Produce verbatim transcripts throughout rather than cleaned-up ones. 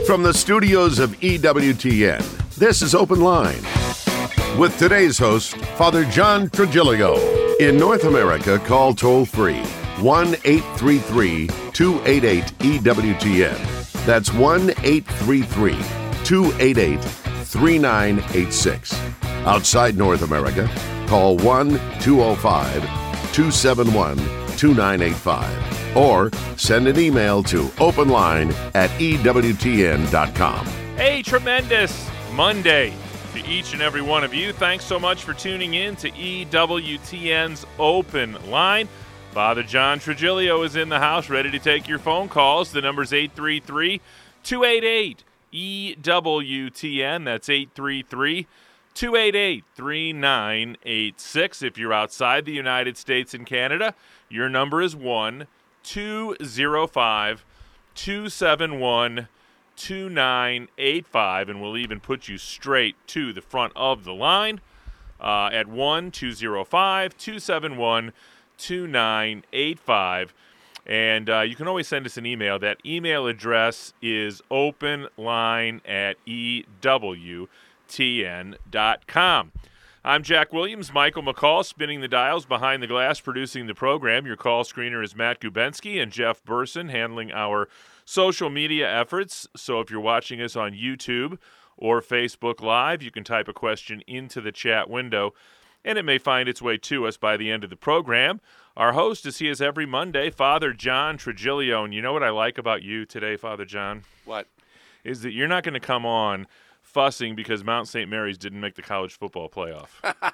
From the studios of E W T N, this is Open Line. With today's host, Father John Trigilio. In North America, call toll-free one eight three three, two eight eight, E W T N. That's one eight three three, two eight eight, three nine eight six. Outside North America, call one two zero five, two seven one, two nine eight five or send an email to openline at E W T N dot com. Hey, tremendous Monday to each and every one of you. Thanks so much for tuning in to E W T N's Open Line. Father John Trigilio is in the house, ready to take your phone calls. The number's eight three three, two eight eight, E W T N. That's eight three three, two eight eight, three nine eight six. If you're outside the United States and Canada, your number is one two zero five, two seven one, two nine eight five, and we'll even put you straight to the front of the line uh, at one two zero five, two seven one, two nine eight five. And uh, you can always send us an email. That email address is openline at E W T N dot com. I'm Jack Williams. Michael McCall spinning the dials behind the glass, producing the program. Your call screener is Matt Gubensky, and Jeff Burson handling our social media efforts. So if you're watching us on YouTube or Facebook Live, you can type a question into the chat window, and it may find its way to us by the end of the program. Our host, as he is every Monday, Father John Trigilio. And you know what I like about you today, Father John? What? Is that you're not going to come on fussing because Mount Saint Mary's didn't make the college football playoff.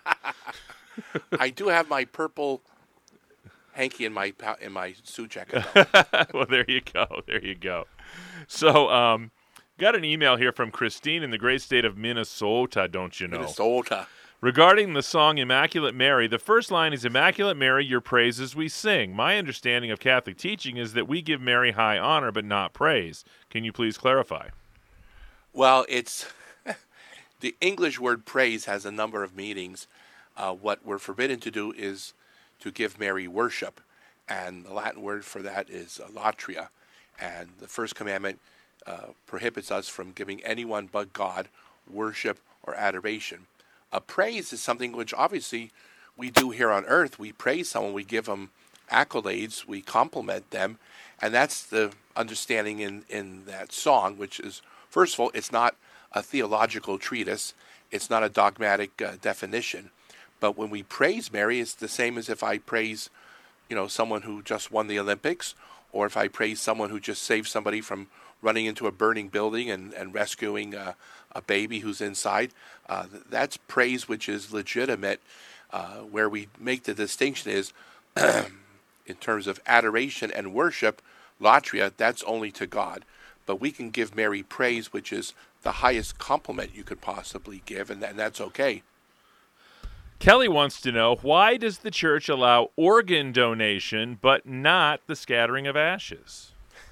I do have my purple hanky in my in my suit jacket. Well, there you go. There you go. So, um, got an email here from Christine in the great state of Minnesota, don't you know? Minnesota. Regarding the song Immaculate Mary, the first line is, Immaculate Mary, your praises we sing. My understanding of Catholic teaching is that we give Mary high honor but not praise. Can you please clarify? Well, it's the English word praise has a number of meanings. Uh, what we're forbidden to do is to give Mary worship, and the Latin word for that is uh, latria. And the first commandment uh, prohibits us from giving anyone but God worship or adoration. A praise is something which obviously we do here on earth. We praise someone, we give them accolades, we compliment them, and that's the understanding in, in that song, which is, first of all, it's not a theological treatise. It's not a dogmatic uh, definition. But when we praise Mary, it's the same as if I praise, you know, someone who just won the Olympics, or if I praise someone who just saved somebody from running into a burning building and, and rescuing uh, a baby who's inside. Uh, that's praise which is legitimate. Uh, where we make the distinction is, in terms of adoration and worship, latria, that's only to God. But we can give Mary praise, which is the highest compliment you could possibly give, and, and that's okay. Kelly wants to know, why does the church allow organ donation but not the scattering of ashes?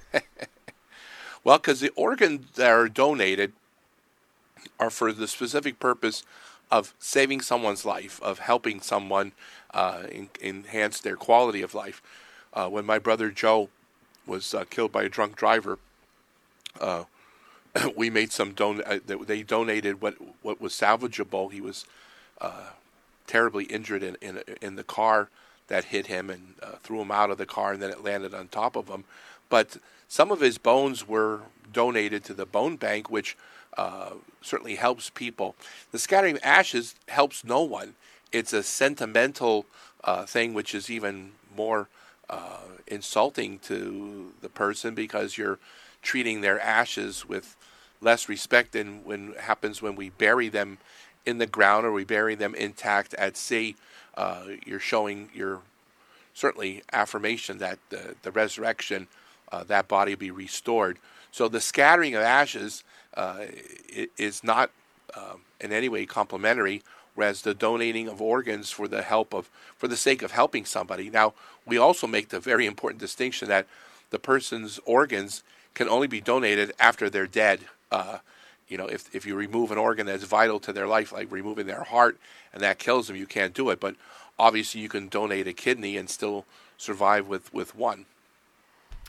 Well, because the organs that are donated are for the specific purpose of saving someone's life, of helping someone uh, in, enhance their quality of life. Uh, when my brother Joe was uh, killed by a drunk driver, uh, we made some don. Uh, they donated what what was salvageable. He was uh, terribly injured in, in in the car that hit him and uh, threw him out of the car, and then it landed on top of him. But some of his bones were donated to the bone bank, which uh, certainly helps people. The scattering of ashes helps no one. It's a sentimental uh, thing, which is even more uh, insulting to the person, because you're treating their ashes with less respect than when happens when we bury them in the ground or we bury them intact at sea. Uh, you're showing your certainly affirmation that the, the resurrection, uh, that body will be restored. So the scattering of ashes uh, is not uh, in any way complimentary, whereas the donating of organs for the help of, for the sake of helping somebody. Now, we also make the very important distinction that the person's organs can only be donated after they're dead. Uh, you know, if if you remove an organ that's vital to their life, like removing their heart, and that kills them, you can't do it. But obviously, you can donate a kidney and still survive with, with one.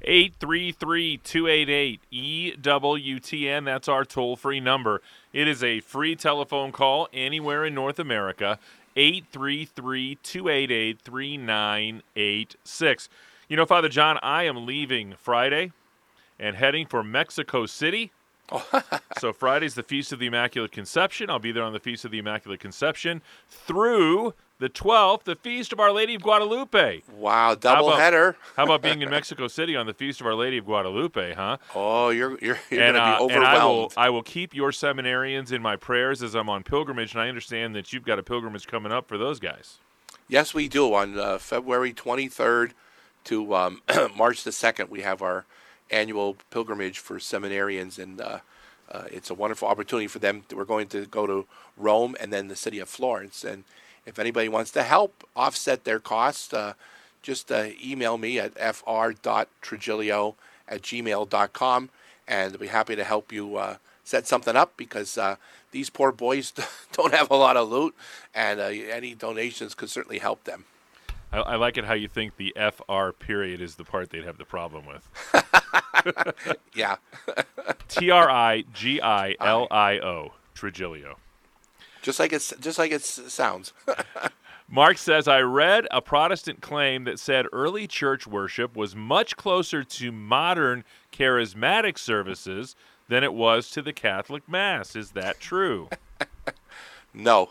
eight three three, two eight eight, E W T N. That's our toll-free number. It is a free telephone call anywhere in North America. eight three three, two eight eight, three nine eight six. You know, Father John, I am leaving Friday and heading for Mexico City. So Friday's the Feast of the Immaculate Conception. I'll be there on the Feast of the Immaculate Conception through the twelfth, the Feast of Our Lady of Guadalupe. Wow, double how about, header. How about being in Mexico City on the Feast of Our Lady of Guadalupe, huh? Oh, you're you're, you're going to uh, be overwhelmed. And I will, I will keep your seminarians in my prayers as I'm on pilgrimage, and I understand that you've got a pilgrimage coming up for those guys. Yes, we do. On uh, February twenty-third to um, March the second, we have our annual pilgrimage for seminarians, and uh, uh, it's a wonderful opportunity for them. We're going to go to Rome and then the city of Florence, and if anybody wants to help offset their costs, uh, just uh, email me at f r dot trigilio at gmail dot com, and I'll be happy to help you uh, set something up, because uh, these poor boys don't have a lot of loot, and uh, any donations could certainly help them. I, I like it how you think the F R period is the part they'd have the problem with. Yeah. T R I G I L I O, Trigilio. Just like it's just like it sounds. Mark says, I read a Protestant claim that said early church worship was much closer to modern charismatic services than it was to the Catholic Mass. Is that true? No.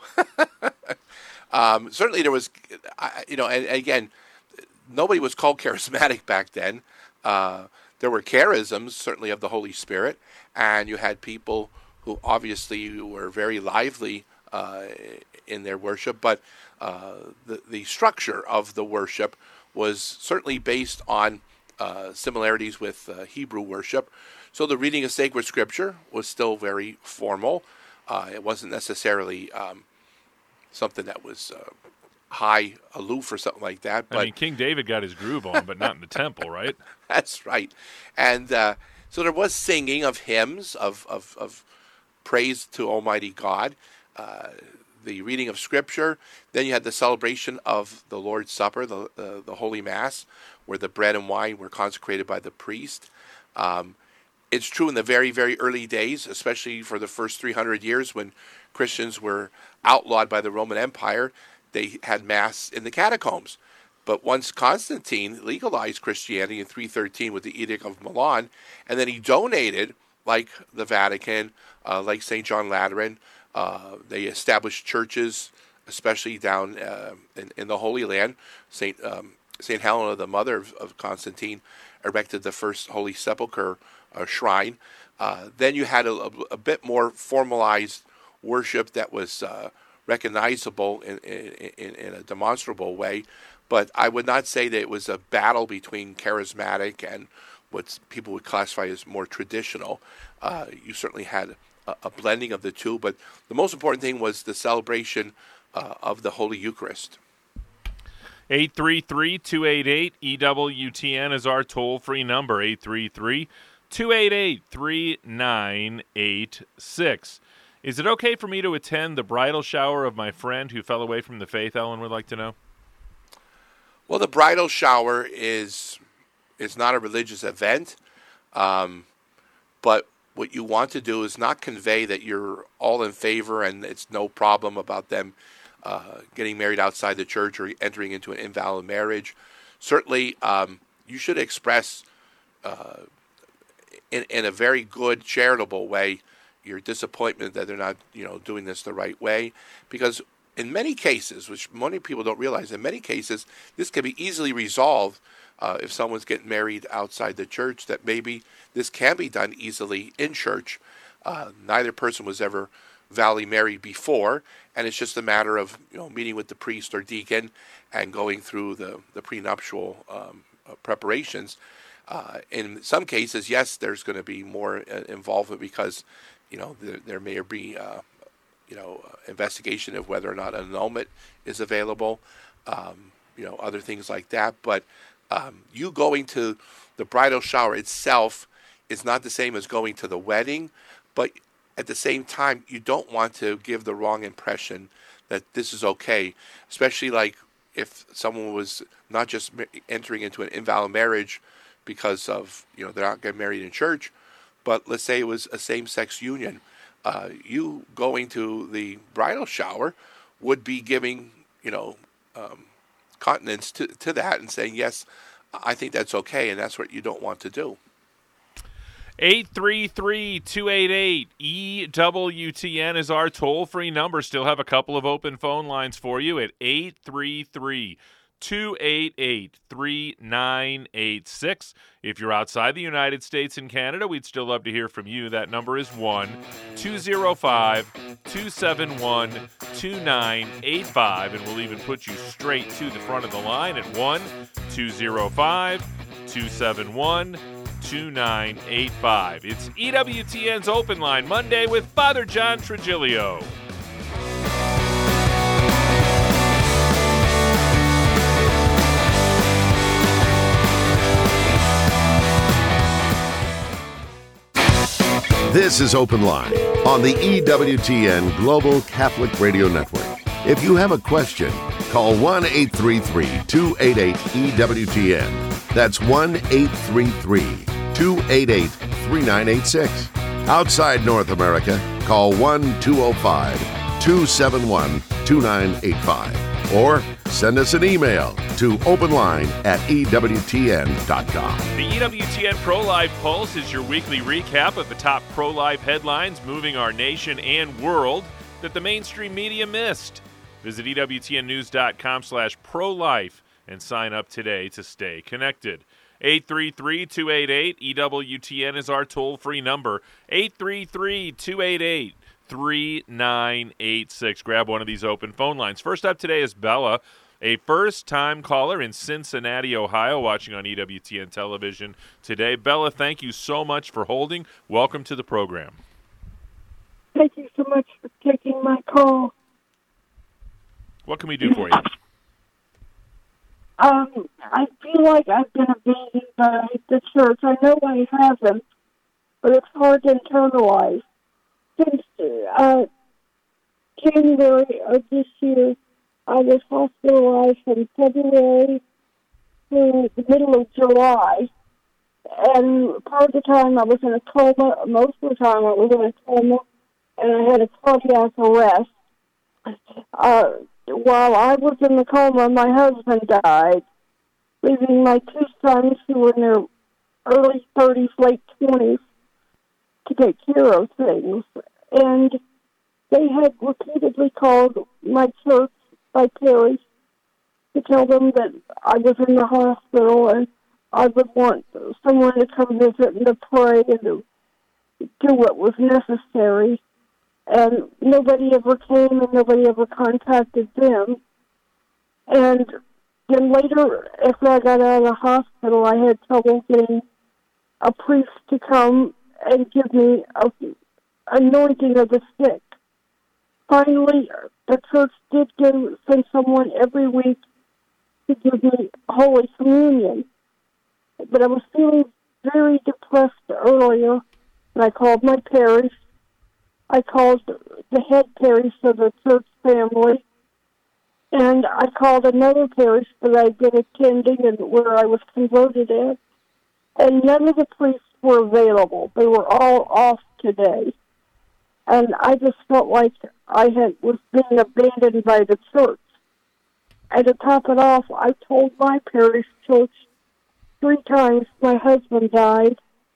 um, certainly there was, you know, and, and again, nobody was called charismatic back then. Uh, there were charisms, certainly, of the Holy Spirit, and you had people who obviously were very lively uh, in their worship, but uh, the, the structure of the worship was certainly based on uh, similarities with uh, Hebrew worship. So the reading of sacred scripture was still very formal. Uh, it wasn't necessarily um, something that was uh, high, aloof, or something like that. But I mean, King David got his groove on, but not in the temple, right? That's right. And uh, so there was singing of hymns, of, of, of praise to Almighty God, uh, the reading of Scripture. Then you had the celebration of the Lord's Supper, the, the, the Holy Mass, where the bread and wine were consecrated by the priest. Um, it's true in the very, very early days, especially for the first three hundred years when Christians were outlawed by the Roman Empire, they had Mass in the catacombs. But once Constantine legalized Christianity in three thirteen with the Edict of Milan, and then he donated, like the Vatican, uh, like Saint John Lateran, uh, they established churches, especially down uh, in, in the Holy Land. Saint um, Saint Helena, the mother of, of Constantine, erected the first Holy Sepulchre uh, shrine. Uh, then you had a, a, a bit more formalized worship that was uh, recognizable in, in, in a demonstrable way. But I would not say that it was a battle between charismatic and what people would classify as more traditional. Uh, you certainly had a, a blending of the two, but the most important thing was the celebration uh, of the Holy Eucharist. eight three three, two eight eight, E W T N is our toll-free number, eight three three, two eight eight, three nine eight six. Is it okay for me to attend the bridal shower of my friend who fell away from the faith, Ellen would like to know? Well, the bridal shower is is not a religious event, um, but what you want to do is not convey that you're all in favor and it's no problem about them uh, getting married outside the church or entering into an invalid marriage. Certainly, um, you should express uh, in, in a very good, charitable way your disappointment that they're not, you know, doing this the right way, because in many cases, which many people don't realize, in many cases, this can be easily resolved uh, if someone's getting married outside the church, that maybe this can be done easily in church. Uh, neither person was ever validly married before, and it's just a matter of, you know, meeting with the priest or deacon and going through the, the prenuptial um, uh, preparations. Uh, in some cases, yes, there's going to be more uh, involvement because, you know, there, there may be uh, you know, uh, investigation of whether or not an annulment is available, um, you know, other things like that. But um, you going to the bridal shower itself is not the same as going to the wedding, but at the same time, you don't want to give the wrong impression that this is okay, especially like if someone was not just entering into an invalid marriage because of, you know, they're not getting married in church. But let's say it was a same-sex union. Uh, you going to the bridal shower would be giving, you know, um, continence to, to that and saying, yes, I think that's okay, and that's what you don't want to do. eight three three, two eight eight, E W T N is our toll-free number. Still have a couple of open phone lines for you at eight three three, two eight eight, three nine eight six. If you're outside the United States and Canada, we'd still love to hear from you. That number is one two zero five, two seven one, two nine eight five, and we'll even put you straight to the front of the line at one two zero five, two seven one, two nine eight five. It's E W T N's Open Line Monday with Father John Trigilio. This is Open Line on the E W T N Global Catholic Radio Network. If you have a question, call one eight three three, two eight eight, E W T N. That's one eight three three, two eight eight, three nine eight six. Outside North America, call one two zero five, two seven one, two nine eight five. Or send us an email to openline at E W T N dot com. The E W T N Pro-Life Pulse is your weekly recap of the top pro-life headlines moving our nation and world that the mainstream media missed. Visit E W T N news dot com slash pro-life and sign up today to stay connected. eight three three, two eight eight, E W T N is our toll-free number. eight three three, two eight eight, three nine eight six. Grab one of these open phone lines. First up today is Bella, a first-time caller in Cincinnati, Ohio, watching on E W T N television today. Bella, thank you so much for holding. Welcome to the program. Thank you so much for taking my call. What can we do for you? Um, I feel like I've been abandoned by the church. I know I haven't, but it's hard to internalize. Since uh, January of this year, I was hospitalized from February to the middle of July. And part of the time I was in a coma. Most of the time I was in a coma, and I had a cardiac arrest. Uh, while I was in the coma, my husband died, leaving my two sons who were in their early thirties, late twenties, to take care of things. And they had repeatedly called my church, my parish, to tell them that I was in the hospital and I would want someone to come visit and to pray and to do what was necessary. And nobody ever came and nobody ever contacted them. And then later, after I got out of the hospital, I had trouble getting a priest to come and give me a anointing of the sick. Finally, the church did give, send someone every week to give me Holy Communion. But I was feeling very depressed earlier, and I called my parish. I called the head parish of the church family, and I called another parish that I'd been attending and where I was converted at, and none of the priests were available. They were all off today. And I just felt like I had was being abandoned by the church. And to top it off, I told my parish church three times my husband died,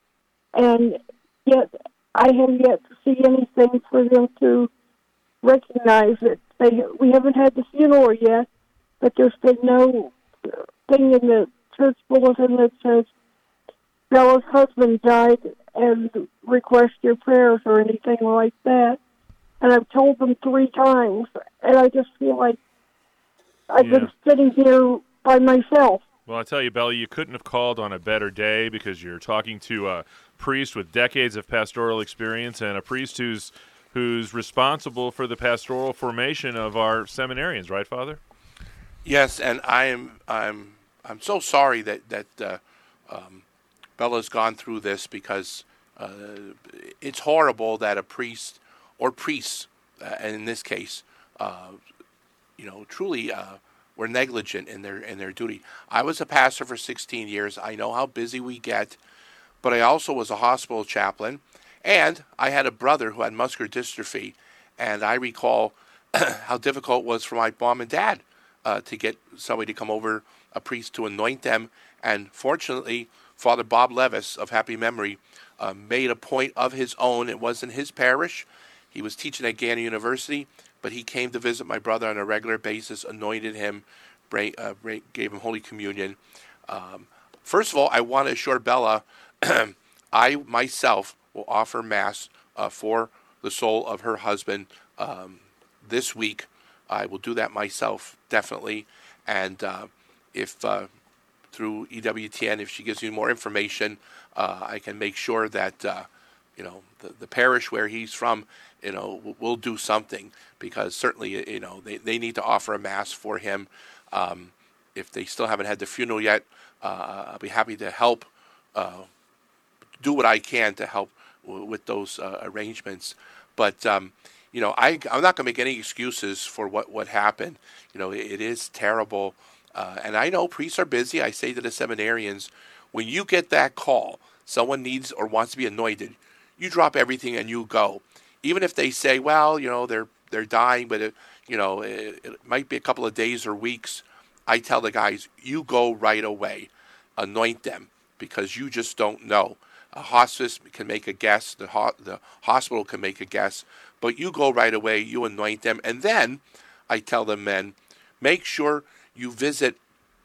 and yet I have yet to see anything for them to recognize it. They, we haven't had the funeral yet, but there's been no thing in the church bulletin that says Bella's husband died and request your prayers or anything like that. And I've told them three times, and I just feel like I've Yeah. been sitting here by myself. Well, I tell you, Bella, you couldn't have called on a better day because you're talking to a priest with decades of pastoral experience and a priest who's who's responsible for the pastoral formation of our seminarians, right, Father? Yes, and I am I'm I'm so sorry that that uh, um, Bella's gone through this, because uh, it's horrible that a priest or priests, uh, and in this case, uh, you know, truly uh, were negligent in their in their duty. I was a pastor for sixteen years. I know how busy we get, but I also was a hospital chaplain, and I had a brother who had muscular dystrophy, and I recall how difficult it was for my mom and dad uh, to get somebody to come over, a priest to anoint them, and fortunately, Father Bob Levis of happy memory uh, made a point of his own. It wasn't his parish. He was teaching at Gannett University, but he came to visit my brother on a regular basis, anointed him, bra- uh, bra- gave him Holy Communion. Um, first of all, I want to assure Bella, I myself will offer Mass uh, for the soul of her husband um, this week. I will do that myself, definitely. And uh, if uh, through E W T N, if she gives me more information, uh, I can make sure that, uh, you know, the, the parish where he's from, you know, will, will do something, because certainly, you know, they, they need to offer a Mass for him. Um, if they still haven't had the funeral yet, uh, I'll be happy to help, uh, do what I can to help w- with those uh, arrangements. But, um, you know, I, I'm not going to make any excuses for what, what happened. You know, it, it is terrible. Uh, and I know priests are busy. I say to the seminarians, when you get that call, someone needs or wants to be anointed, you drop everything and you go. Even if they say, well, you know, they're they're dying, but, it, you know, it, it might be a couple of days or weeks, I tell the guys, you go right away. Anoint them, because you just don't know. A hospice can make a guess. The, ho- the hospital can make a guess. But you go right away. You anoint them. And then I tell the men, make sure you visit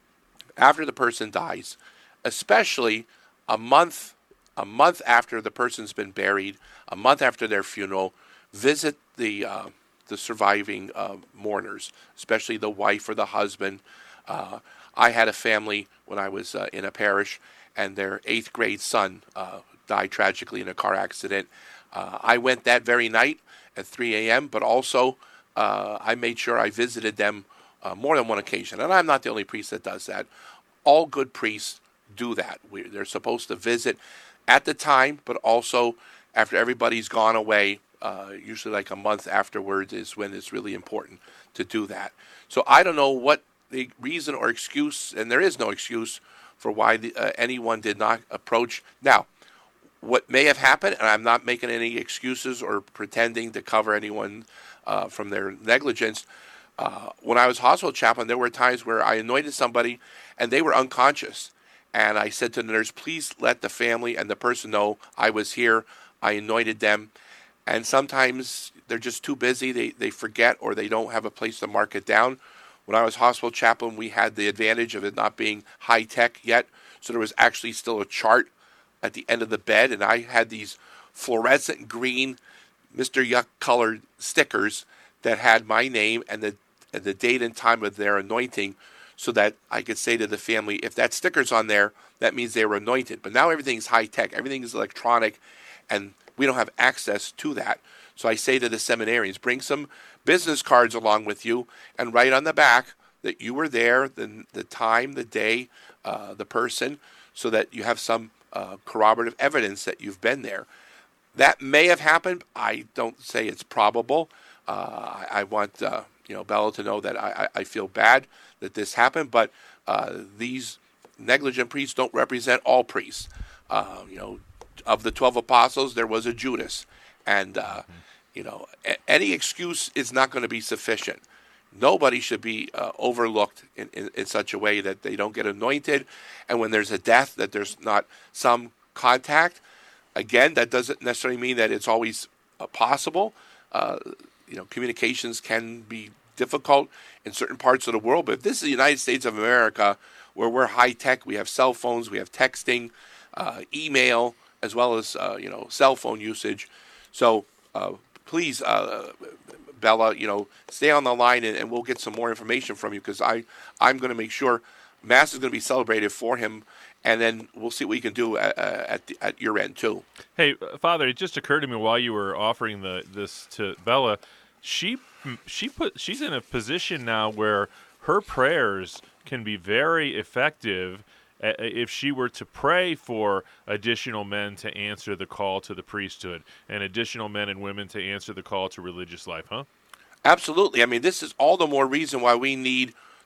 after the person dies, especially a month, a month after the person's been buried, a month after their funeral. Visit the uh, the surviving uh, mourners, especially the wife or the husband. Uh, I had a family when I was uh, in a parish, and their eighth grade son uh, died tragically in a car accident. Uh, I went that very night at three a.m., but also uh, I made sure I visited them uh, more than one occasion. And I'm not the only priest that does that. All good priests do that. We, they're supposed to visit at the time, but also after everybody's gone away, uh, usually like a month afterwards is when it's really important to do that. So I don't know what the reason or excuse, and there is no excuse for why the, uh, anyone did not approach. Now, what may have happened, and I'm not making any excuses or pretending to cover anyone uh, from their negligence. Uh, when I was hospital chaplain, there were times where I anointed somebody and they were unconscious. And I said to the nurse, please let the family and the person know I was here. I anointed them. And sometimes they're just too busy. They, they forget, or they don't have a place to mark it down. When I was hospital chaplain, we had the advantage of it not being high tech yet. So there was actually still a chart at the end of the bed, and I had these fluorescent green Mister Yuck colored stickers that had my name and the and the date and time of their anointing, so that I could say to the family, if that sticker's on there, that means they were anointed. But now everything's high tech, everything is electronic, and we don't have access to that. So I say to the seminarians, bring some business cards along with you and write on the back that you were there, the the time, the day, uh, the person, so that you have some uh, corroborative evidence that you've been there. That may have happened. I don't say it's probable. Uh, I, I want uh, you know Bella to know that I, I feel bad that this happened, but uh, these negligent priests don't represent all priests. Uh, you know, of the twelve apostles, there was a Judas, and uh, mm-hmm. you know, a- any excuse is not going to be sufficient. Nobody should be uh, overlooked in, in, in such a way that they don't get anointed, and when there's a death, that there's not some contact. Again, that doesn't necessarily mean that it's always uh, possible. Uh, you know, communications can be difficult in certain parts of the world, but if this is the United States of America, where we're high tech, we have cell phones, we have texting, uh, email, as well as uh, you know, cell phone usage. So uh, please, uh, Bella, you know, stay on the line, and, and we'll get some more information from you, because I I'm going to make sure Mass is going to be celebrated for him. And then we'll see what we can do at at, the, at your end too. Hey, Father, it just occurred to me while you were offering the this to Bella, she she put she's in a position now where her prayers can be very effective if she were to pray for additional men to answer the call to the priesthood and additional men and women to answer the call to religious life, huh? Absolutely. I mean, this is all the more reason why we need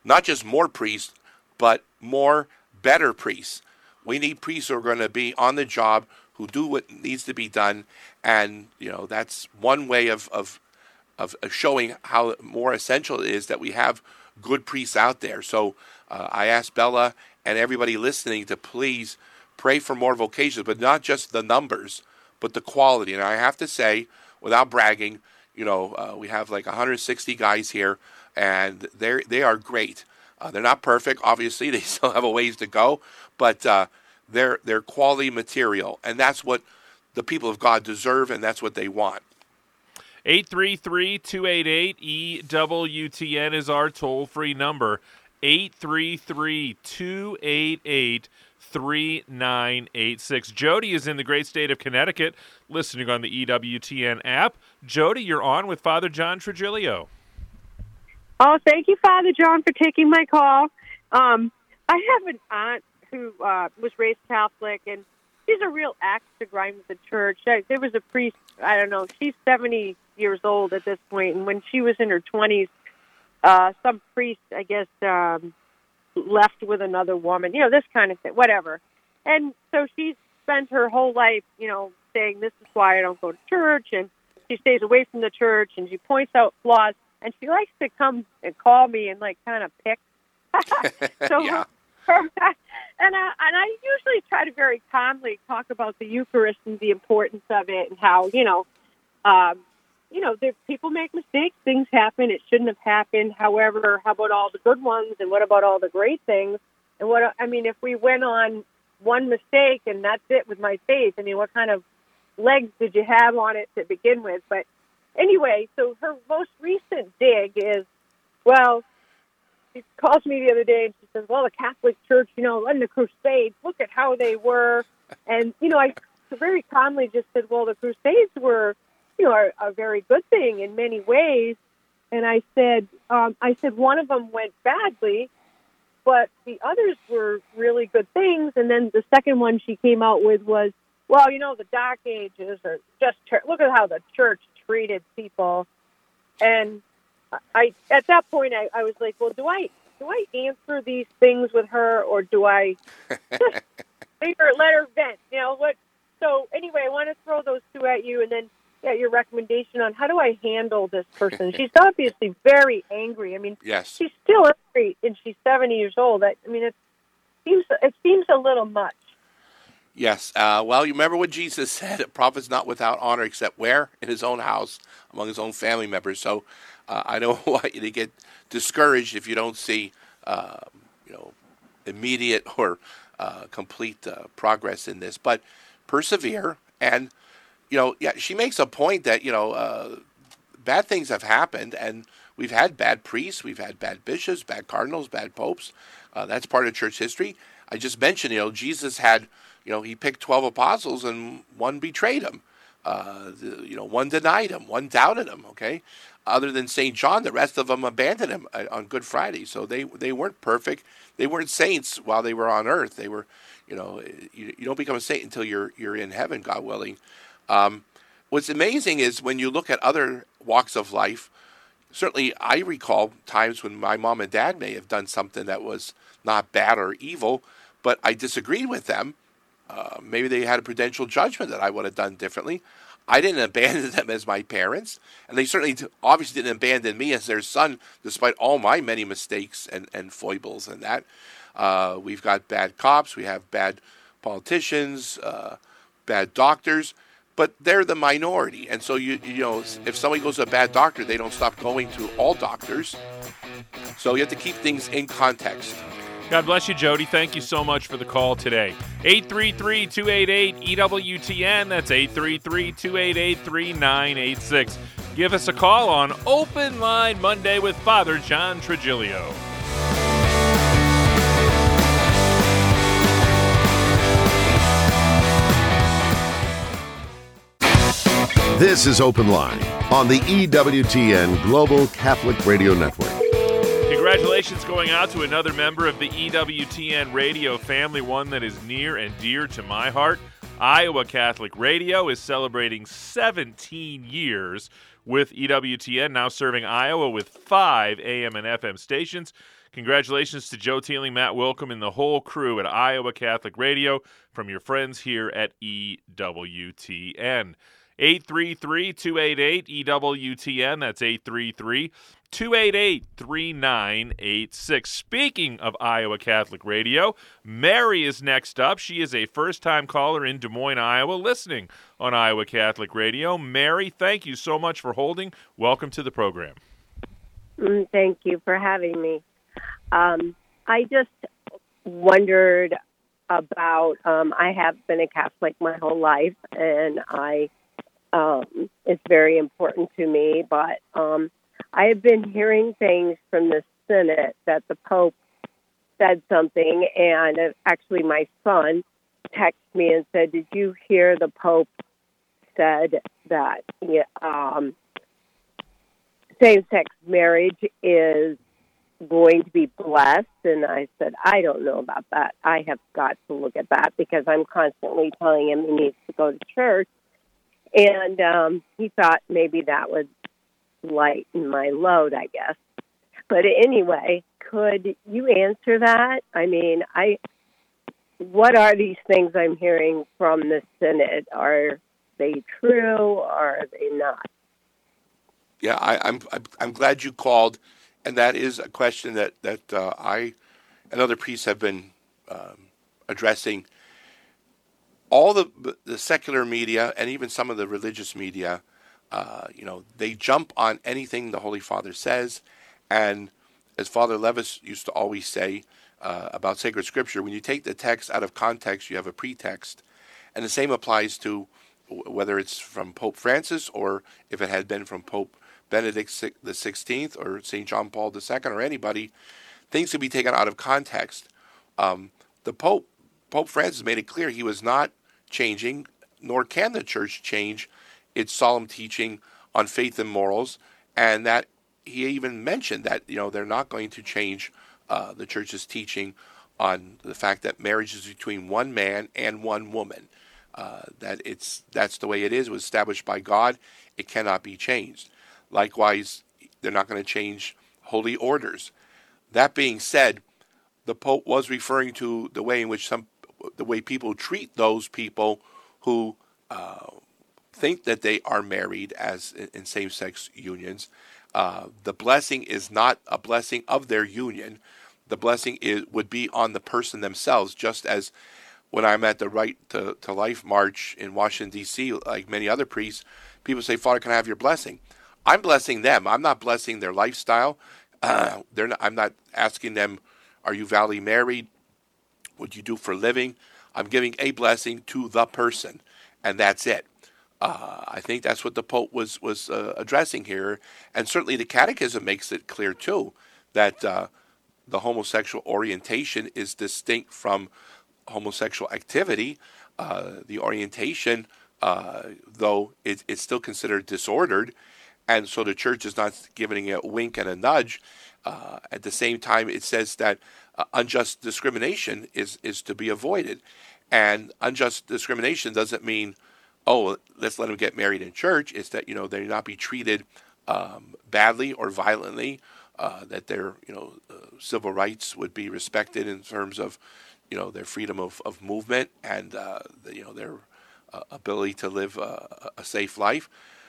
not just more priests, but more better priests. We need priests who are going to be on the job, who do what needs to be done, and you know that's one way of of of showing how more essential it is that we have good priests out there. So uh, I ask Bella and everybody listening to please pray for more vocations, but not just the numbers, but the quality. And I have to say, without bragging, you know, uh, we have like one hundred sixty guys here, and they they are great. Uh, they're not perfect, obviously. They still have a ways to go, but uh, they're they're quality material, and that's what the people of God deserve, and that's what they want. eight three three, two eight eight, E W T N is our toll-free number. eight three three, two eight eight, three nine eight six. Jody is in the great state of Connecticut, listening on the E W T N app. Jody, you're on with Father John Trigilio. Oh, thank you, Father John, for taking my call. Um, I have an aunt who uh, was raised Catholic, and she's a real axe to grind with the church. There was a priest, I don't know, she's seventy years old at this point, and when she was in her twenties, uh, some priest, I guess, um, left with another woman, you know, this kind of thing, whatever. And so she spent her whole life, you know, saying, this is why I don't go to church, and she stays away from the church, and she points out flaws. And she likes to come and call me and, like, kind of pick. so yeah. her, her, and, I, and I usually try to very calmly talk about the Eucharist and the importance of it and how, you know, um, you know, there, people make mistakes. Things happen. It shouldn't have happened. However, how about all the good ones? And what about all the great things? And what, I mean, if we went on one mistake and that's it with my faith, I mean, what kind of legs did you have on it to begin with? But anyway, so her most recent dig is, well, she calls me the other day and she says, well, the Catholic Church, you know, in the Crusades, look at how they were. And, you know, I very calmly just said, well, the Crusades were, you know, are a very good thing in many ways. And I said, um, I said one of them went badly, but the others were really good things. And then the second one she came out with was, well, you know, the Dark Ages are just, ter- look at how the church treated people. And I, at that point, I, I was like, well, do I, do I answer these things with her, or do I just leave her, let her vent? You know what? So anyway, I want to throw those two at you, and then get your recommendation on how do I handle this person. She's obviously very angry. I mean, yes. she's still angry, and she's seventy years old. I, I mean, it seems it seems a little much. Yes. Uh, well, you remember what Jesus said, a prophet's not without honor except where? In his own house, among his own family members. So uh, I don't want you to get discouraged if you don't see, uh, you know, immediate or uh, complete uh, progress in this. But persevere. And, you know, yeah, she makes a point that, you know, uh, bad things have happened. And we've had bad priests. We've had bad bishops, bad cardinals, bad popes. Uh, that's part of church history. I just mentioned, you know, Jesus had... You know, he picked twelve apostles, and one betrayed him. Uh, the, you know, one denied him, one doubted him. Okay, other than Saint John, the rest of them abandoned him on Good Friday. So they they weren't perfect. They weren't saints while they were on earth. They were, you know, you, you don't become a saint until you're you're in heaven, God willing. Um, what's amazing is when you look at other walks of life. Certainly, I recall times when my mom and dad may have done something that was not bad or evil, but I disagreed with them. Uh, maybe they had a prudential judgment that I would have done differently. I didn't abandon them as my parents, and they certainly t- obviously didn't abandon me as their son, despite all my many mistakes and, and foibles and that. Uh, we've got bad cops, we have bad politicians, uh, bad doctors, but they're the minority. And so, you you know, if somebody goes to a bad doctor, they don't stop going to all doctors. So you have to keep things in context. God bless you, Jody. Thank you so much for the call today. eight three three, two eight eight, E W T N. That's eight three three, two eight eight, three nine eight six. Give us a call on Open Line Monday with Father John Trigilio. This is Open Line on the E W T N Global Catholic Radio Network. Congratulations going out to another member of the E W T N radio family, one that is near and dear to my heart. Iowa Catholic Radio is celebrating seventeen years with E W T N, now serving Iowa with five A M and F M stations. Congratulations to Joe Teeling, Matt Wilkham, and the whole crew at Iowa Catholic Radio from your friends here at E W T N. eight three three, two eight eight, E W T N. That's eight three three, two eight eight, three nine eight six. Speaking of Iowa Catholic Radio, Mary is next up. She is a first-time caller in Des Moines, Iowa, listening on Iowa Catholic Radio. Mary, thank you so much for holding. Welcome to the program. Mm, thank you for having me. Um, I just wondered about, um, I have been a Catholic my whole life, and I um, it's very important to me, but um, I have been hearing things from the Synod that the Pope said something, and uh, actually my son texted me and said, did you hear the Pope said that yeah, um, same-sex marriage is going to be blessed? And I said, I don't know about that. I have got to look at that because I'm constantly telling him he needs to go to church. And um, he thought maybe that would lighten my load, I guess. But anyway, could you answer that? I mean, I what are these things I'm hearing from the Synod? Are they true or are they not? Yeah, I, I'm I'm glad you called, and that is a question that that uh, I and other priests have been um, addressing. All the the secular media and even some of the religious media, uh, you know, they jump on anything the Holy Father says, and as Father Levis used to always say uh, about sacred scripture, when you take the text out of context, you have a pretext, and the same applies to whether it's from Pope Francis or if it had been from Pope Benedict the sixteenth or Saint John Paul the second or anybody, things can be taken out of context. Um, the Pope, Pope Francis made it clear he was not changing, nor can the Church change its solemn teaching on faith and morals, and that he even mentioned that, you know, they're not going to change uh, the Church's teaching on the fact that marriage is between one man and one woman. Uh, that it's that's the way it is. It was established by God. It cannot be changed. Likewise, they're not going to change holy orders. That being said, the Pope was referring to the way in which some, the way people treat those people who uh, think that they are married as in, in same-sex unions. Uh, the blessing is not a blessing of their union. The blessing is would be on the person themselves, just as when I'm at the Right to, to Life March in Washington, D C, like many other priests, people say, Father, can I have your blessing? I'm blessing them. I'm not blessing their lifestyle. Uh, they're not, I'm not asking them, are you validly married? What do you do for a living? I'm giving a blessing to the person, and that's it. Uh, I think that's what the Pope was, was uh, addressing here. And certainly the Catechism makes it clear, too, that uh, the homosexual orientation is distinct from homosexual activity. Uh, the orientation, uh, though, it, it's still considered disordered, and so the Church is not giving it a wink and a nudge. Uh, at the same time, it says that uh, unjust discrimination is, is to be avoided. And unjust discrimination doesn't mean, oh, let's let them get married in church. It's that, you know, they not be treated um, badly or violently, uh, that their, you know, uh, civil rights would be respected in terms of, you know, their freedom of, of movement and, uh, the, you know, their uh, ability to live uh, a safe life.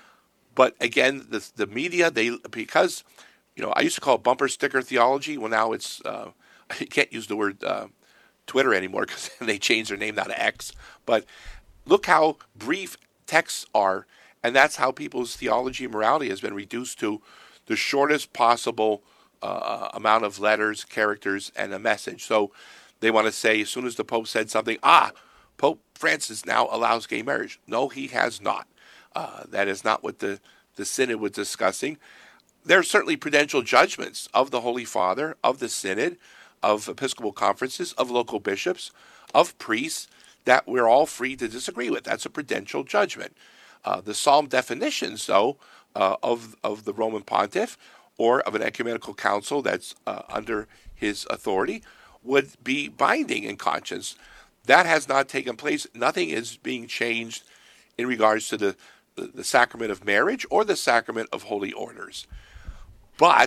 But again, the the media, they because, you know, I used to call it bumper sticker theology. Well, now it's, uh, I can't use the word uh, Twitter anymore because they changed their name now to X. But look how brief texts are, and that's how people's theology and morality has been reduced to the shortest possible uh, amount of letters, characters, and a message. So they want to say, as soon as the Pope said something, ah, Pope Francis now allows gay marriage. No, he has not. Uh, that is not what the, the Synod was discussing. There are certainly prudential judgments of the Holy Father, of the Synod, of Episcopal conferences, of local bishops, of priests, that we're all free to disagree with. That's a prudential judgment. Uh, the solemn definitions, though, uh, of, of the Roman Pontiff or of an ecumenical council that's uh, under his authority would be binding in conscience. That has not taken place. Nothing is being changed in regards to the, the, the sacrament of marriage or the sacrament of holy orders. But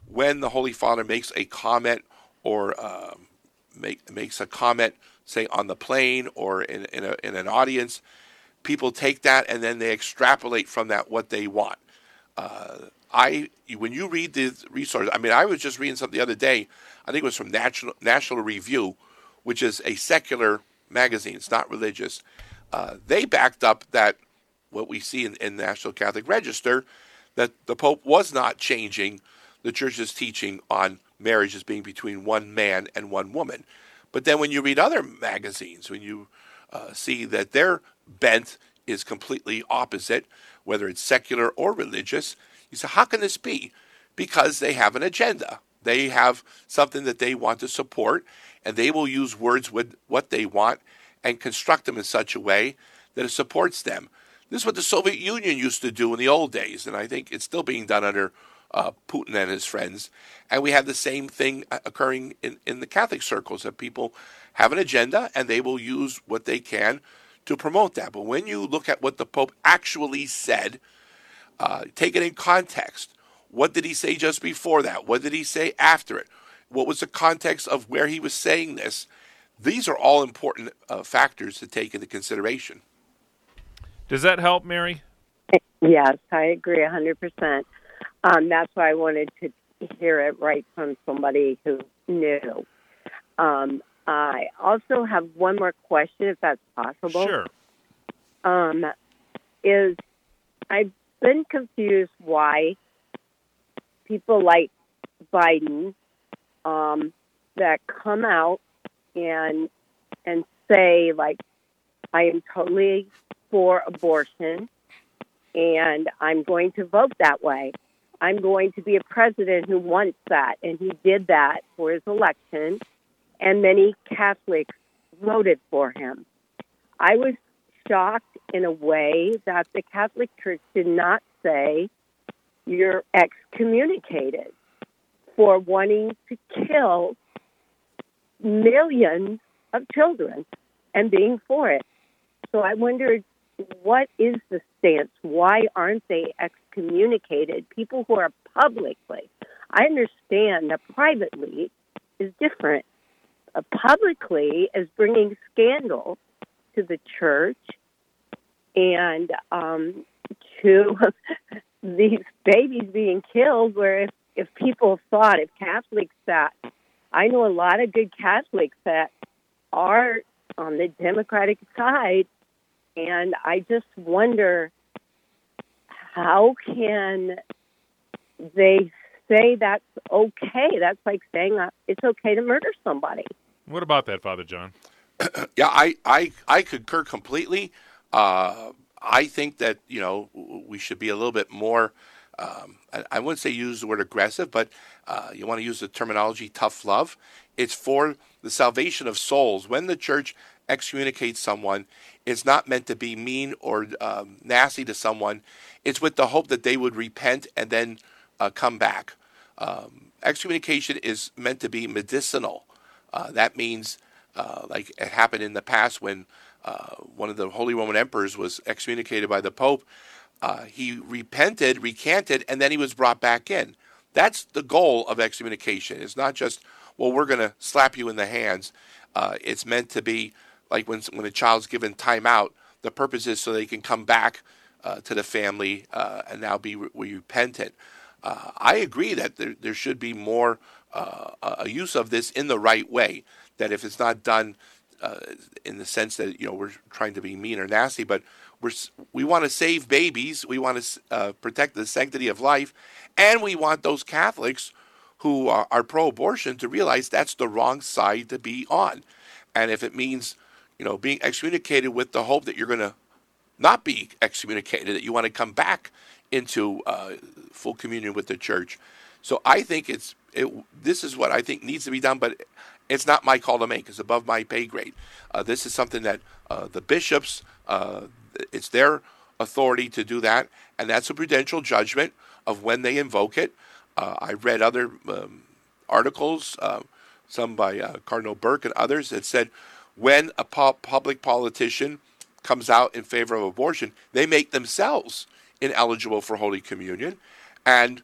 when the Holy Father makes a comment or uh, make, makes a comment, say on the plane or in, in, a, in an audience, people take that and then they extrapolate from that what they want. Uh, I when you read the resources, I mean, I was just reading something the other day. I think it was from National National Review, which is a secular magazine. It's not religious. Uh, they backed up that what we see in, in the National Catholic Register, that the Pope was not changing the Church's teaching on marriage as being between one man and one woman. But then when you read other magazines, when you uh, see that their bent is completely opposite, whether it's secular or religious, you say, how can this be? Because they have an agenda. They have something that they want to support, and they will use words with what they want and construct them in such a way that it supports them. This is what the Soviet Union used to do in the old days, and I think it's still being done under uh, Putin and his friends. And we have the same thing occurring in, in the Catholic circles, that people have an agenda, and they will use what they can to promote that. But when you look at what the Pope actually said, uh, take it in context. What did he say just before that? What did he say after it? What was the context of where he was saying this? These are all important uh, factors to take into consideration. Does that help, Mary? Yes, I agree one hundred percent. Um, that's why I wanted to hear it right from somebody who knew. Um, I also have one more question, if that's possible. Sure. Um, is I've been confused why people like Biden um, that come out and and say, like, I am totally for abortion and I'm going to vote that way. I'm going to be a president who wants that. And he did that for his election, and many Catholics voted for him. I was shocked in a way that the Catholic Church did not say you're excommunicated for wanting to kill millions of children and being for it. So I wondered, what is the stance? Why aren't they excommunicated? People who are publicly, I understand that privately is different. Uh, publicly is bringing scandal to the church and um, to these babies being killed, where if, if people thought, if Catholics that, I know a lot of good Catholics that are on the Democratic side, and I just wonder, how can they say that's okay? That's like saying uh, it's okay to murder somebody. What about that, Father John? Yeah, I, I, I concur completely. Uh, I think that, you know, we should be a little bit more, um, I, I wouldn't say use the word aggressive, but uh, you want to use the terminology tough love. It's for the salvation of souls. When the church excommunicates someone, it's not meant to be mean or um, nasty to someone. It's with the hope that they would repent and then uh, come back. Um, excommunication is meant to be medicinal. Uh, that means, uh, like it happened in the past when uh, one of the Holy Roman Emperors was excommunicated by the Pope, uh, he repented, recanted, and then he was brought back in. That's the goal of excommunication. It's not just, well, we're going to slap you in the hands. Uh, it's meant to be like when when a child's given time out, the purpose is so they can come back uh, to the family uh, and now be re- repentant. Uh, I agree that there, there should be more uh, a use of this in the right way, that if it's not done uh, in the sense that, you know, we're trying to be mean or nasty, but we're, we want to save babies, we want to uh, protect the sanctity of life, and we want those Catholics who are, are pro-abortion to realize that's the wrong side to be on. And if it means, you know, being excommunicated with the hope that you're going to not be excommunicated, that you want to come back into uh, full communion with the church. So I think it's it, this is what I think needs to be done, but it's not my call to make. It's above my pay grade. Uh, this is something that uh, the bishops, uh, it's their authority to do that, and that's a prudential judgment of when they invoke it. Uh, I read other um, articles, uh, some by uh, Cardinal Burke and others, that said when a pu- public politician comes out in favor of abortion, they make themselves ineligible for Holy Communion. And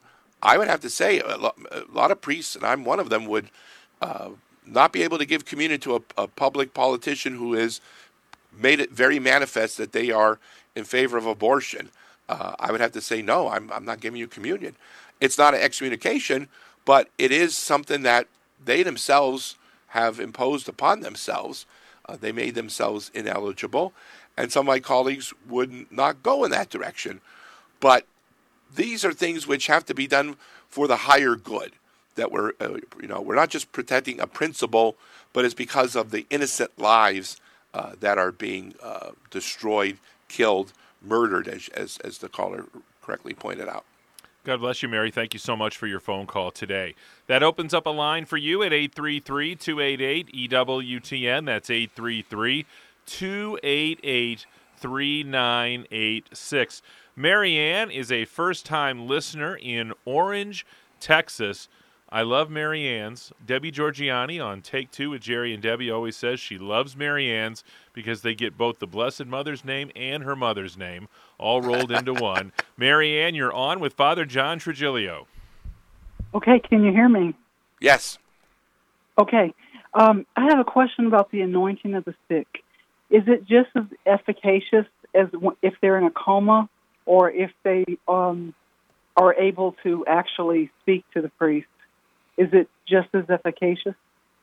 I would have to say a lot, a lot of priests, and I'm one of them, would uh, not be able to give communion to a, a public politician who has made it very manifest that they are in favor of abortion. Uh, I would have to say, no, I'm, I'm not giving you communion. It's not an excommunication, but it is something that they themselves have imposed upon themselves. Uh, they made themselves ineligible, and some of my colleagues would not go in that direction. But these are things which have to be done for the higher good. That we're, uh, you know, we're not just protecting a principle, but it's because of the innocent lives uh, that are being uh, destroyed, killed, murdered, as, as as the caller correctly pointed out. God bless you, Mary. Thank you so much for your phone call today. That opens up a line for you at eight three three, two eight eight, E W T N. That's eight three three, two eight eight, three nine eight six. Mary Ann is a first-time listener in Orange, Texas. I love Mary Ann's. Debbie Georgiani on Take Two with Jerry and Debbie always says she loves Mary Ann's because they get both the Blessed Mother's name and her mother's name all rolled into one. Mary Ann, you're on with Father John Trigilio. Okay, can you hear me? Yes. Okay. Um, I have a question about the anointing of the sick. Is it just as efficacious as if they're in a coma, or if they um, are able to actually speak to the priest? Is it just as efficacious?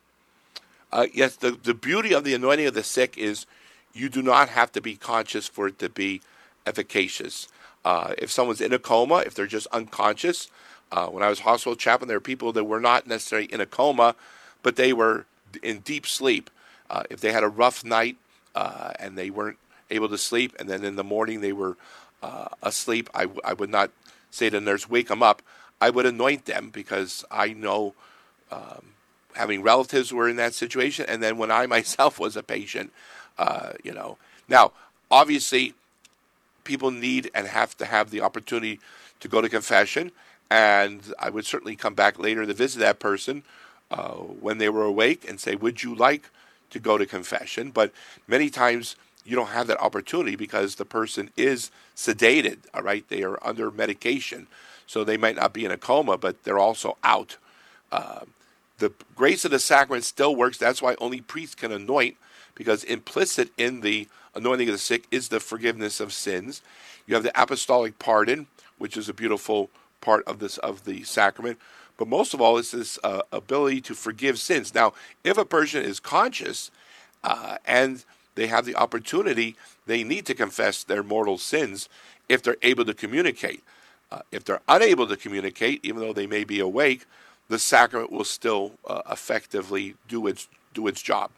Uh, yes, the, the beauty of the anointing of the sick is you do not have to be conscious for it to be efficacious. Uh, if someone's in a coma, if they're just unconscious, uh, when I was hospital chaplain, there were people that were not necessarily in a coma, but they were in deep sleep. Uh, if they had a rough night uh, and they weren't able to sleep, and then in the morning they were uh, asleep, I, w- I would not say to the nurse, wake them up. I would anoint them because I know, um, having relatives who were in that situation, and then when I myself was a patient, uh, you know. Now, obviously, people need and have to have the opportunity to go to confession, and I would certainly come back later to visit that person uh, when they were awake and say, would you like to go to confession? But many times you don't have that opportunity because the person is sedated, all right? They are under medication. So they might not be in a coma, but they're also out. Uh, the grace of the sacrament still works. That's why only priests can anoint, because implicit in the anointing of the sick is the forgiveness of sins. You have the apostolic pardon, which is a beautiful part of this of the sacrament. But most of all, it's this uh, ability to forgive sins. Now, if a person is conscious uh, and they have the opportunity, they need to confess their mortal sins if they're able to communicate. Uh, if they're unable to communicate, even though they may be awake, the sacrament will still uh, effectively do its do its job.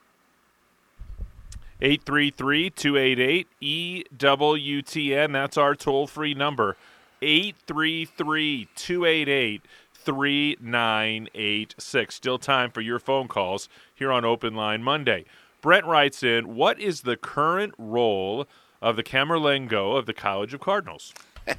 eight three three, two eight eight, E W T N. That's our toll-free number. eight three three, two eight eight, three nine eight six. Still time for your phone calls here on Open Line Monday. Brent writes in, what is the current role of the Camerlengo of the College of Cardinals?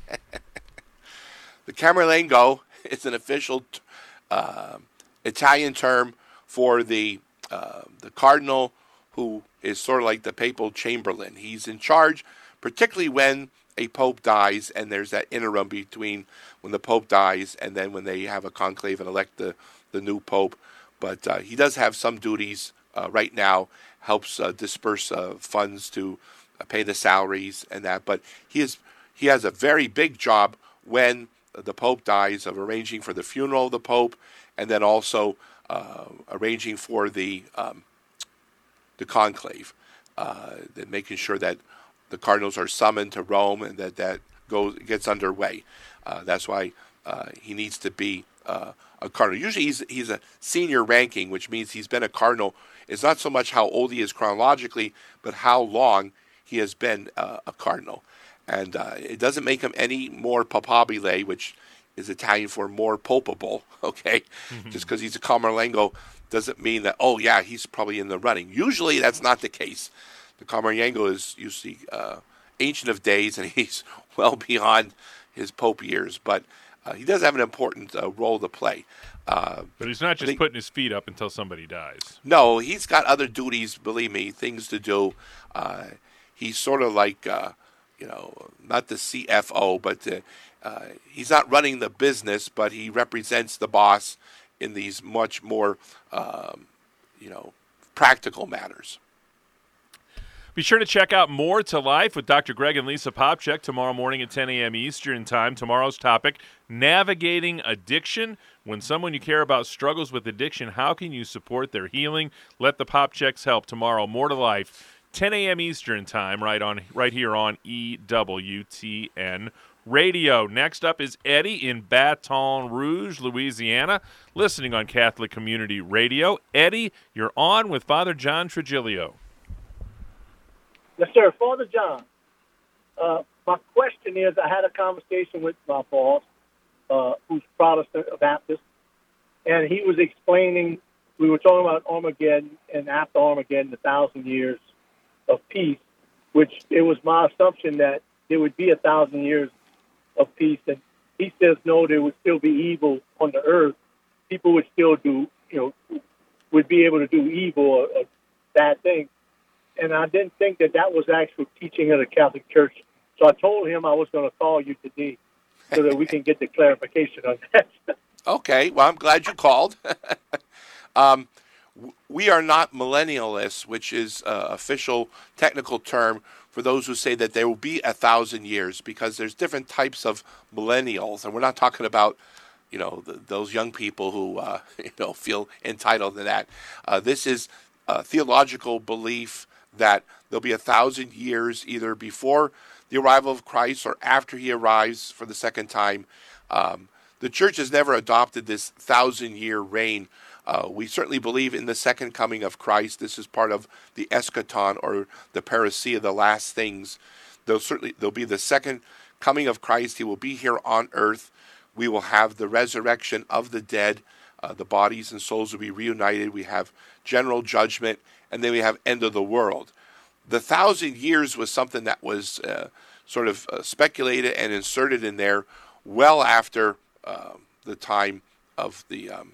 The Camerlengo is an official uh, Italian term for the uh, the cardinal who is sort of like the papal chamberlain. He's in charge, particularly when a pope dies, and there's that interim between when the pope dies and then when they have a conclave and elect the, the new pope. But uh, he does have some duties uh, right now, helps uh, disperse uh, funds to uh, pay the salaries and that. But he is he has a very big job when the Pope dies, of arranging for the funeral of the Pope, and then also uh, arranging for the um, the conclave, uh, then making sure that the cardinals are summoned to Rome and that that goes gets underway. Uh, that's why uh, he needs to be uh, a cardinal. Usually he's he's a senior ranking, which means he's been a cardinal. It's not so much how old he is chronologically, but how long he has been uh, a cardinal. And uh, it doesn't make him any more papabile, which is Italian for more popable, okay? Mm-hmm. Just because he's a Camerlengo doesn't mean that, oh, yeah, he's probably in the running. Usually that's not the case. The Camerlengo is usually uh, ancient of days, and he's well beyond his pope years. But uh, he does have an important uh, role to play. Uh, but he's not just think, putting his feet up until somebody dies. No, he's got other duties, believe me, things to do. Uh, he's sort of like... Uh, you know, not the C F O, but uh, uh, he's not running the business, but he represents the boss in these much more, um, you know, practical matters. Be sure to check out More to Life with Doctor Greg and Lisa Popchak tomorrow morning at ten a.m. Eastern Time. Tomorrow's topic, navigating addiction. When someone you care about struggles with addiction, how can you support their healing? Let the Popchaks help tomorrow. More to Life, ten a.m. Eastern Time, right on, right here on E W T N Radio. Next up is Eddie in Baton Rouge, Louisiana, listening on Catholic Community Radio. Eddie, you're on with Father John Trigilio. Yes, sir. Father John, uh, my question is, I had a conversation with my boss, uh, who's Protestant Baptist, and he was explaining, we were talking about Armageddon, and after Armageddon, the thousand years of peace, which it was my assumption that there would be a thousand years of peace. And he says, no, there would still be evil on the earth. People would still do, you know, would be able to do evil or, or bad things. And I didn't think that that was actual teaching of the Catholic Church. So I told him I was going to call you today so that we can get the clarification on that. Okay, well, I'm glad you called. um, we are not millennialists, which is an official technical term for those who say that there will be a thousand years, because there's different types of millennials, and we're not talking about, you know, the, those young people who, uh, you know, feel entitled to that. Uh, this is a theological belief that there'll be a thousand years either before the arrival of Christ or after he arrives for the second time. Um, the church has never adopted this thousand-year reign. Uh, we certainly believe in the second coming of Christ. This is part of the eschaton, or the parousia, the last things. There'll certainly there'll be the second coming of Christ. He will be here on earth. We will have the resurrection of the dead. Uh, the bodies and souls will be reunited. We have general judgment, and then we have end of the world. The thousand years was something that was uh, sort of uh, speculated and inserted in there well after uh, the time of the um,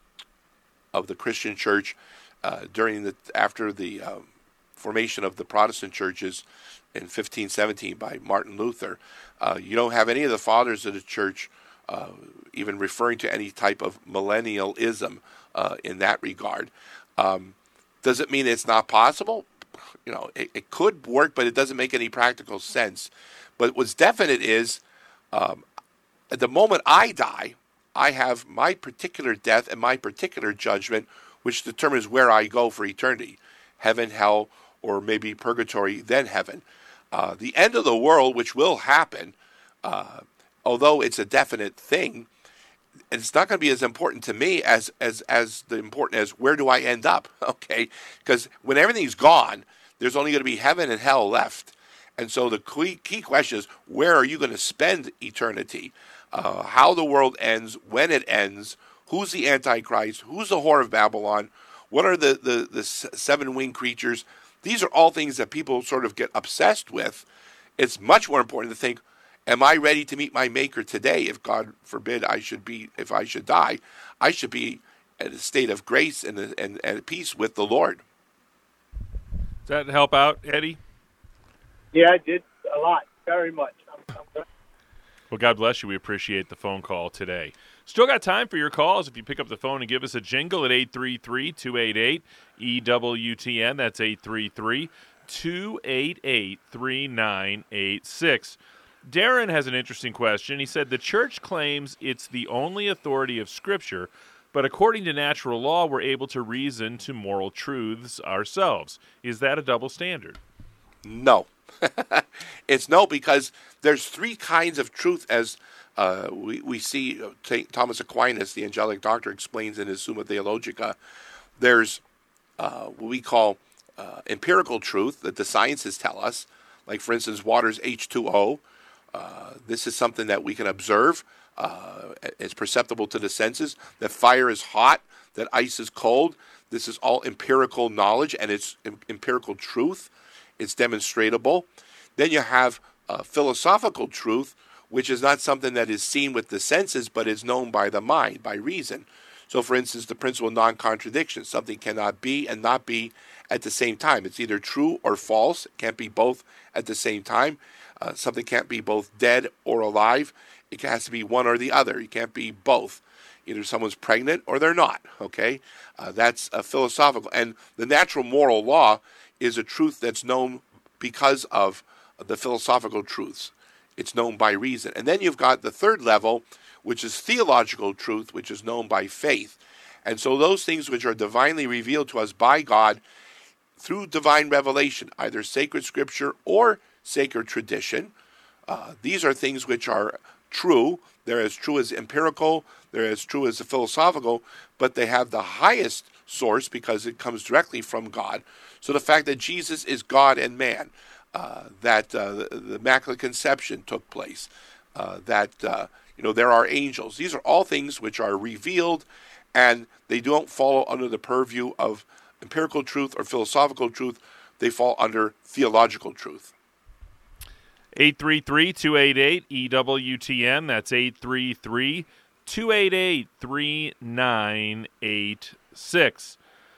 of the Christian Church, uh, during the after the um, formation of the Protestant churches in fifteen seventeen by Martin Luther. Uh, you don't have any of the fathers of the church uh, even referring to any type of millennialism uh, in that regard. Um, does it mean it's not possible? You know, it, it could work, but it doesn't make any practical sense. But what's definite is, um, at the moment I die, I have my particular death and my particular judgment, which determines where I go for eternity. Heaven, hell, or maybe purgatory, then heaven. Uh, the end of the world, which will happen, uh, although it's a definite thing, it's not going to be as important to me as as as the important as where do I end up, okay? Because when everything's gone, there's only going to be heaven and hell left. And so the key, key question is, where are you going to spend eternity? Uh, how the world ends, when it ends, who's the Antichrist, who's the whore of Babylon, what are the, the, the seven-winged creatures? These are all things that people sort of get obsessed with. It's much more important to think, am I ready to meet my Maker today? If God forbid I should be, if I should die, I should be in a state of grace and, and, and peace with the Lord. Does that help out, Eddie? Yeah, I did a lot, very much. I'm, I'm Well, God bless you. We appreciate the phone call today. Still got time for your calls. If you pick up the phone and give us a jingle at eight three three, two eight eight, E W T N. That's eight three three, two eight eight, three nine eight six. Darren has an interesting question. He said, the church claims it's the only authority of Scripture, but according to natural law, we're able to reason to moral truths ourselves. Is that a double standard? No. It's no, because there's three kinds of truth, as uh, we, we see Saint Thomas Aquinas, the angelic doctor, explains in his Summa Theologica. There's uh, what we call uh, empirical truth that the sciences tell us, like, for instance, water's H two O. Uh, this is something that we can observe. Uh, it's perceptible to the senses. That fire is hot, that ice is cold. This is all empirical knowledge, and it's em- empirical truth. It's demonstratable. Then you have uh, philosophical truth, which is not something that is seen with the senses, but is known by the mind, by reason. So, for instance, the principle of non-contradiction. Something cannot be and not be at the same time. It's either true or false. It can't be both at the same time. Uh, something can't be both dead or alive. It has to be one or the other. You can't be both. Either someone's pregnant or they're not, okay? Uh, that's a philosophical. And the natural moral law is a truth that's known because of the philosophical truths. It's known by reason. And then you've got the third level, which is theological truth, which is known by faith. And so those things which are divinely revealed to us by God through divine revelation, either sacred scripture or sacred tradition, uh, these are things which are true. They're as true as empirical, they're as true as the philosophical, but they have the highest source because it comes directly from God. So the fact that Jesus is God and man, uh, that uh, the, the Immaculate Conception took place, uh, that uh, you know there are angels. These are all things which are revealed, and they don't fall under the purview of empirical truth or philosophical truth. They fall under theological truth. eight three three, two eight eight, E W T N. That's eight three three, two eight eight, three nine eight six.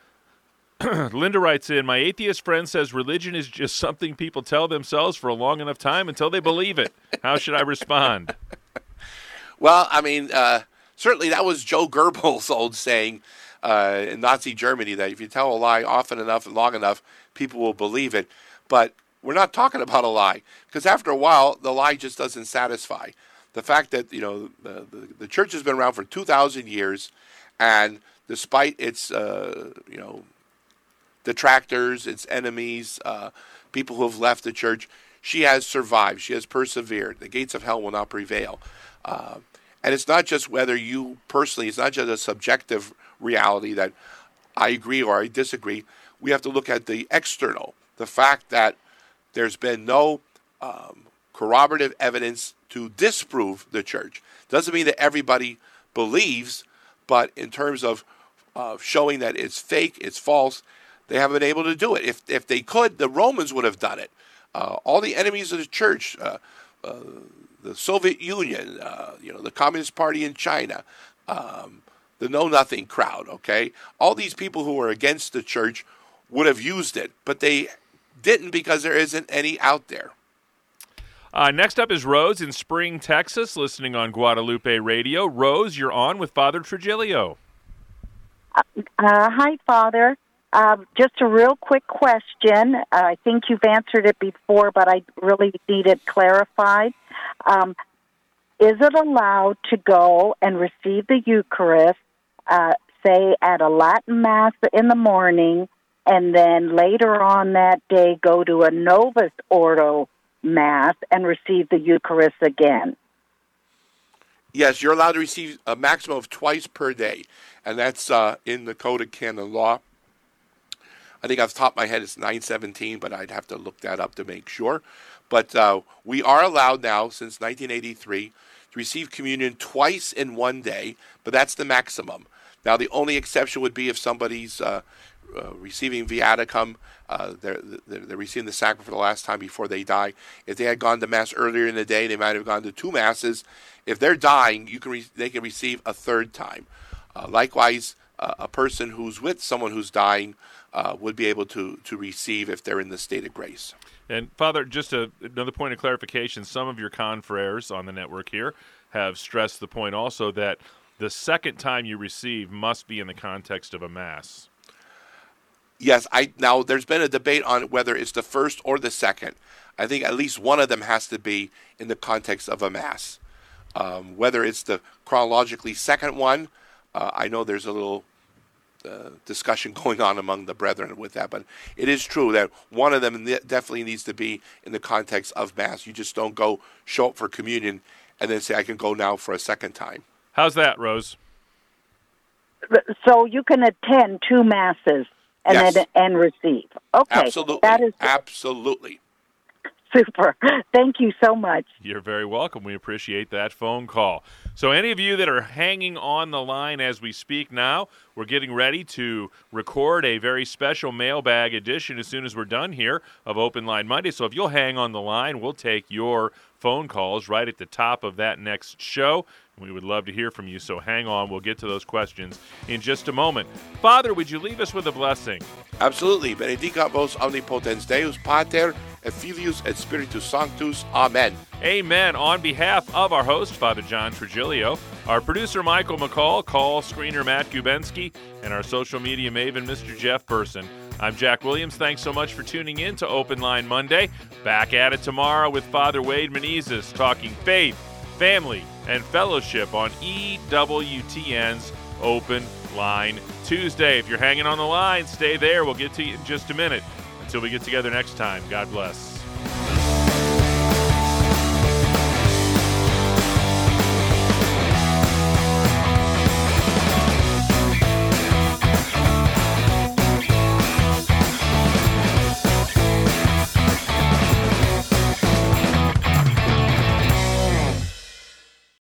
Linda writes in, my atheist friend says religion is just something people tell themselves for a long enough time until they believe it. How should I respond? Well, I mean, uh, certainly that was Joe Goebbels' old saying uh, in Nazi Germany, that if you tell a lie often enough and long enough, people will believe it. But we're not talking about a lie, because after a while, the lie just doesn't satisfy. The fact that, you know, the, the, the church has been around for two thousand years, and despite its, uh, you know, detractors, its enemies, uh, people who have left the church, she has survived. She has persevered. The gates of hell will not prevail. Uh, and it's not just whether you personally, it's not just a subjective reality that I agree or I disagree. We have to look at the external, the fact that there's been no um, corroborative evidence to disprove the church. Doesn't mean that everybody believes, but in terms of uh, showing that it's fake, it's false, they haven't been able to do it. If if they could, the Romans would have done it. Uh, all the enemies of the church, uh, uh, the Soviet Union, uh, you know, the Communist Party in China, um, the Know Nothing crowd, okay? All these people who were against the church would have used it, but they didn't because there isn't any out there. Uh, next up is Rose in Spring, Texas, listening on Guadalupe Radio. Rose, you're on with Father Trigilio. Uh, hi, Father. Uh, just a real quick question. Uh, I think you've answered it before, but I really need it clarified. Um, is it allowed to go and receive the Eucharist, uh, say, at a Latin Mass in the morning, and then later on that day go to a Novus Ordo Mass and receive the Eucharist again? Yes, you're allowed to receive a maximum of twice per day, and that's uh, in the Code of Canon Law. I think off the top of my head it's nine seventeen, but I'd have to look that up to make sure. But uh, we are allowed now, since nineteen eighty-three, to receive communion twice in one day, but that's the maximum. Now, the only exception would be if somebody's uh, uh, receiving viaticum, uh, they're, they're, they're receiving the sacrament for the last time before they die. If they had gone to Mass earlier in the day, they might have gone to two Masses. If they're dying, you can re- they can receive a third time. Uh, likewise, uh, a person who's with someone who's dying uh, would be able to, to receive if they're in the state of grace. And, Father, just a, another point of clarification, some of your confreres on the network here have stressed the point also that the second time you receive must be in the context of a Mass. Yes, I now there's been a debate on whether it's the first or the second. I think at least one of them has to be in the context of a Mass. Um, whether it's the chronologically second one, uh, I know there's a little uh, discussion going on among the brethren with that, but it is true that one of them definitely needs to be in the context of Mass. You just don't go show up for communion and then say, I can go now for a second time. How's that, Rose? So you can attend two Masses and yes. then and receive. Okay. Absolutely. That is Absolutely. super. Thank you so much. You're very welcome. We appreciate that phone call. So any of you that are hanging on the line as we speak now, we're getting ready to record a very special mailbag edition as soon as we're done here of Open Line Monday. So if you'll hang on the line, we'll take your phone calls right at the top of that next show. We would love to hear from you, so hang on. We'll get to those questions in just a moment. Father, would you leave us with a blessing? Absolutely. Benedicat vos omnipotens Deus, Pater, et Filius et Spiritus Sanctus. Amen. Amen. On behalf of our host, Father John Trigilio, our producer, Michael McCall, call screener, Matt Gubensky, and our social media maven, Mister Jeff Burson, I'm Jack Williams. Thanks so much for tuning in to Open Line Monday. Back at it tomorrow with Father Wade Menezes, talking faith, family, and fellowship on E W T N's Open Line Tuesday. If you're hanging on the line, stay there. We'll get to you in just a minute. Until we get together next time, God bless.